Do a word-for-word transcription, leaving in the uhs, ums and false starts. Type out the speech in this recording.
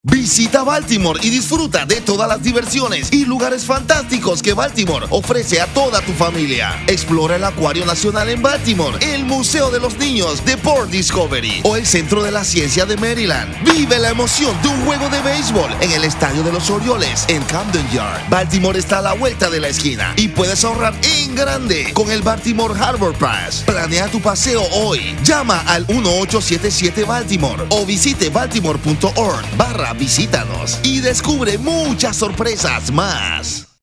Visita Baltimore y disfruta de todas las diversiones y lugares fantásticos que Baltimore ofrece a toda tu familia. Explora el Acuario Nacional en Baltimore, el Museo de los Niños de Port Discovery o el Centro de la Ciencia de Maryland. Vive la emoción de un juego de béisbol en el Estadio de los Orioles en Camden Yard. Baltimore está a la vuelta de la esquina y puedes ahorrar en grande con el Baltimore Harbor Pass. Planea tu paseo hoy. Llama al uno ocho siete siete Baltimore o visite baltimore punto org barra visítanos y descubre muchas sorpresas más.